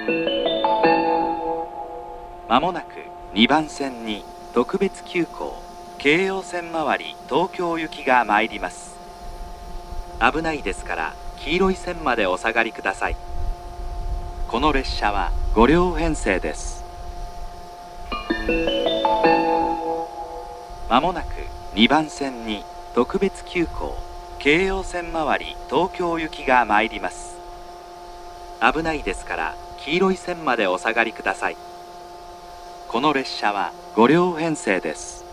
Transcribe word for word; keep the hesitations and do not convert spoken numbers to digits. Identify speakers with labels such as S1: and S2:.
S1: まもなくにばん線に特別急行京葉線周り東京行きが参ります。危ないですから黄色い線までお下がりください。この列車はご両編成です。まもなくにばん線に特別急行京葉線周り東京行きが参ります。危ないですから黄色い線までお下がりください。この列車はご両編成です。